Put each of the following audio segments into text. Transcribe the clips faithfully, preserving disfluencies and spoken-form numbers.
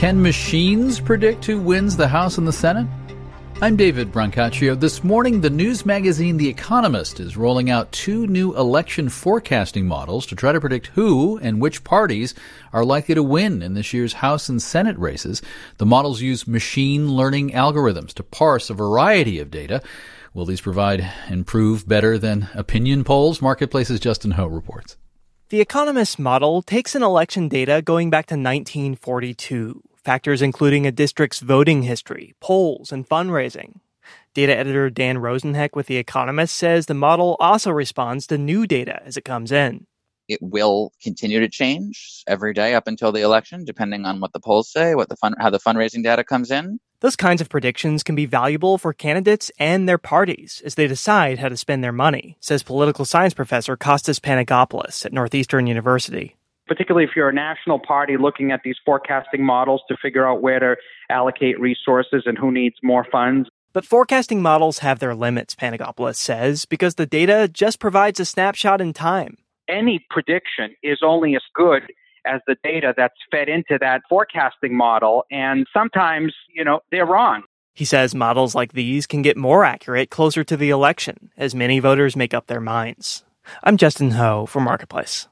Can machines predict who wins the House and the Senate? I'm David Brancaccio. This morning, the news magazine The Economist is rolling out two new election forecasting models to try to predict who and which parties are likely to win in this year's House and Senate races. The models use machine learning algorithms to parse a variety of data. Will these provide and prove better than opinion polls? Marketplace's Justin Ho reports. The Economist model takes in election data going back to nineteen forty-two, factors including a district's voting history, polls, and fundraising. Data editor Dan Rosenheck with The Economist says the model also responds to new data as it comes in. It will continue to change every day up until the election, depending on what the polls say, what the fun, how the fundraising data comes in. Those kinds of predictions can be valuable for candidates and their parties as they decide how to spend their money, says political science professor Kostas Panagopoulos at Northeastern University. Particularly if you're a national party looking at these forecasting models to figure out where to allocate resources and who needs more funds. But forecasting models have their limits, Panagopoulos says, because the data just provides a snapshot in time. Any prediction is only as good as the data that's fed into that forecasting model. And sometimes, you know, they're wrong. He says models like these can get more accurate closer to the election as many voters make up their minds. I'm Justin Ho for Marketplace.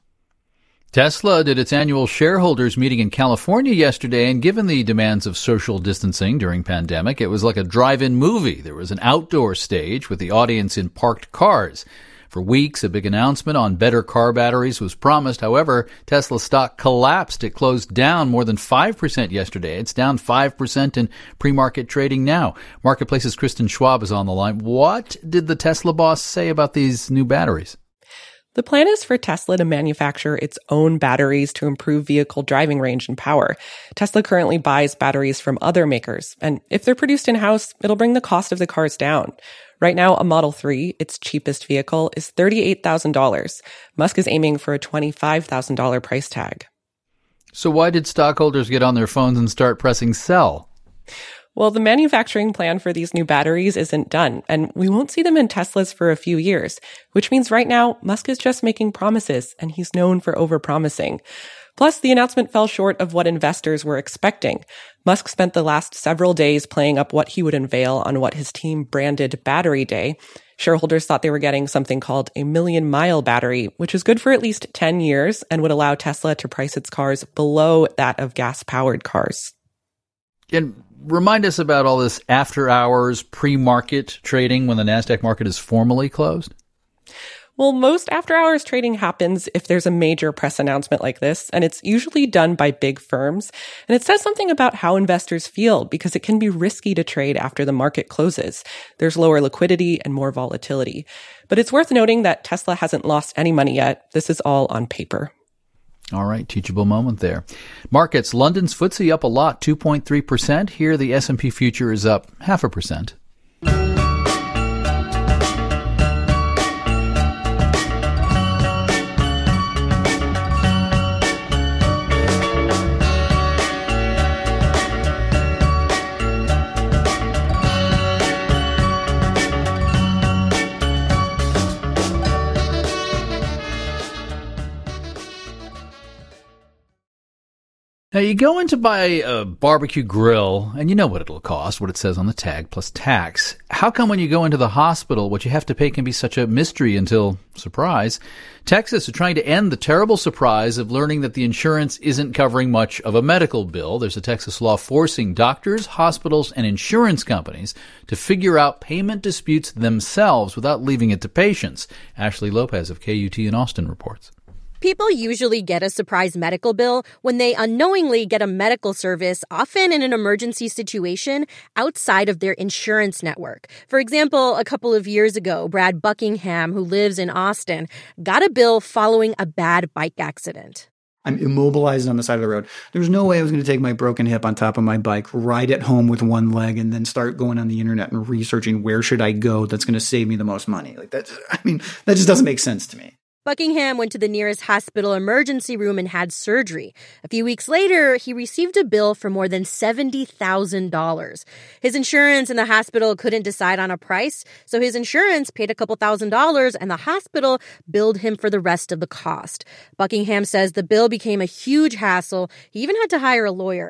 Tesla did its annual shareholders meeting in California yesterday, and given the demands of social distancing during pandemic, it was like a drive-in movie. There was an outdoor stage with the audience in parked cars. For weeks, a big announcement on better car batteries was promised. However, Tesla stock collapsed. It closed down more than five percent yesterday. It's down five percent in pre-market trading now. Marketplace's Kristen Schwab is on the line. What did the Tesla boss say about these new batteries? The plan is for Tesla to manufacture its own batteries to improve vehicle driving range and power. Tesla currently buys batteries from other makers, and if they're produced in-house, it'll bring the cost of the cars down. Right now, a Model three, its cheapest vehicle, is thirty-eight thousand dollars. Musk is aiming for a twenty-five thousand dollars price tag. So why did stockholders get on their phones and start pressing sell? Well, the manufacturing plan for these new batteries isn't done, and we won't see them in Teslas for a few years, which means right now, Musk is just making promises, and he's known for overpromising. Plus, the announcement fell short of what investors were expecting. Musk spent the last several days playing up what he would unveil on what his team branded Battery Day. Shareholders thought they were getting something called a million-mile battery, which is good for at least ten years and would allow Tesla to price its cars below that of gas-powered cars. And remind us about all this after-hours pre-market trading when the NASDAQ market is formally closed. Well, most after-hours trading happens if there's a major press announcement like this, and it's usually done by big firms. And it says something about how investors feel because it can be risky to trade after the market closes. There's lower liquidity and more volatility. But it's worth noting that Tesla hasn't lost any money yet. This is all on paper. All right, teachable moment there. Markets, London's F T S E up a lot, two point three percent. Here, the S and P future is up half a percent. Now, you go in to buy a barbecue grill, and you know what it'll cost, what it says on the tag, plus tax. How come when you go into the hospital, what you have to pay can be such a mystery until, surprise, Texas is trying to end the terrible surprise of learning that the insurance isn't covering much of a medical bill. There's a Texas law forcing doctors, hospitals, and insurance companies to figure out payment disputes themselves without leaving it to patients. Ashley Lopez of K U T in Austin reports. People usually get a surprise medical bill when they unknowingly get a medical service, often in an emergency situation, outside of their insurance network. For example, a couple of years ago, Brad Buckingham, who lives in Austin, got a bill following a bad bike accident. I'm immobilized on the side of the road. There's no way I was going to take my broken hip on top of my bike, ride it home with one leg, and then start going on the internet and researching where should I go that's going to save me the most money. Like that, I mean, that just doesn't make sense to me. Buckingham went to the nearest hospital emergency room and had surgery. A few weeks later, he received a bill for more than seventy thousand dollars. His insurance and the hospital couldn't decide on a price, so his insurance paid a couple thousand dollars and the hospital billed him for the rest of the cost. Buckingham says the bill became a huge hassle. He even had to hire a lawyer.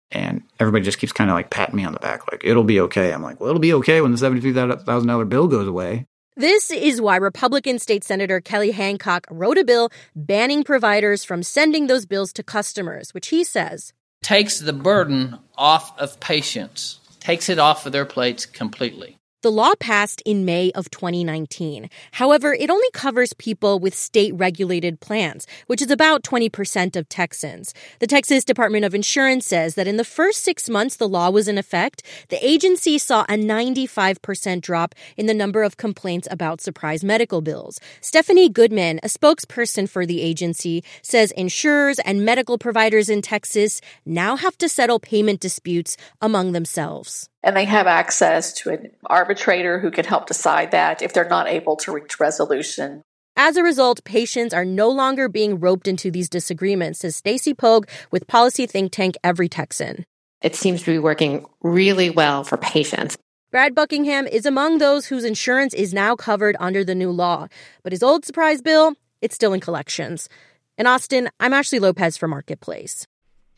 And everybody just keeps kind of like patting me on the back, like, it'll be okay. I'm like, well, it'll be okay when the seventy-three thousand dollars bill goes away. This is why Republican State Senator Kelly Hancock wrote a bill banning providers from sending those bills to customers, which he says takes the burden off of patients, takes it off of their plates completely. The law passed in May of twenty nineteen. However, it only covers people with state-regulated plans, which is about twenty percent of Texans. The Texas Department of Insurance says that in the first six months the law was in effect, the agency saw a ninety-five percent drop in the number of complaints about surprise medical bills. Stephanie Goodman, a spokesperson for the agency, says insurers and medical providers in Texas now have to settle payment disputes among themselves. And they have access to an arbitrator who can help decide that if they're not able to reach resolution. As a result, patients are no longer being roped into these disagreements, says Stacy Pogue with policy think tank Every Texan. It seems to be working really well for patients. Brad Buckingham is among those whose insurance is now covered under the new law. But his old surprise bill, it's still in collections. In Austin, I'm Ashley Lopez for Marketplace.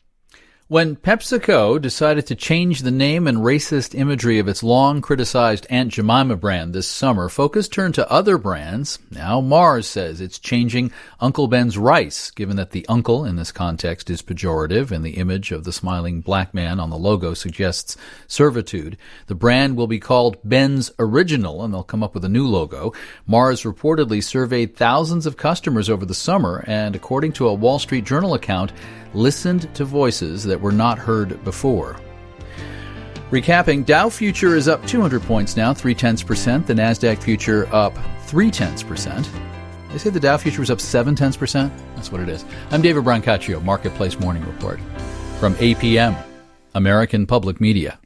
When PepsiCo decided to change the name and racist imagery of its long-criticized Aunt Jemima brand this summer, focus turned to other brands. Now Mars says it's changing Uncle Ben's rice, given that the uncle in this context is pejorative and the image of the smiling black man on the logo suggests servitude. The brand will be called Ben's Original, and they'll come up with a new logo. Mars reportedly surveyed thousands of customers over the summer, and according to a Wall Street Journal account, listened to voices that were not heard before. Recapping, Dow future is up two hundred points now, three tenths percent. The NASDAQ future up three tenths percent. They say the Dow future is up seven tenths percent. That's what it is. I'm David Brancaccio, Marketplace Morning Report from A P M, American Public Media.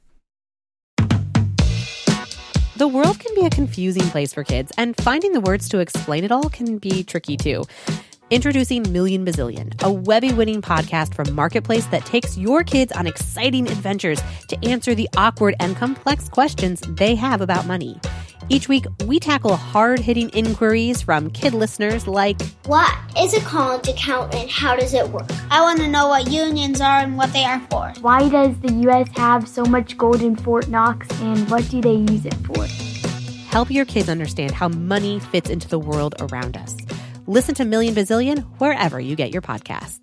The world can be a confusing place for kids, and finding the words to explain it all can be tricky too. Introducing Million Bazillion, a Webby-winning podcast from Marketplace that takes your kids on exciting adventures to answer the awkward and complex questions they have about money. Each week, we tackle hard-hitting inquiries from kid listeners like, what is a college account and how does it work? I want to know what unions are and what they are for. Why does the U S have so much gold in Fort Knox and what do they use it for? Help your kids understand how money fits into the world around us. Listen to Million Bazillion wherever you get your podcasts.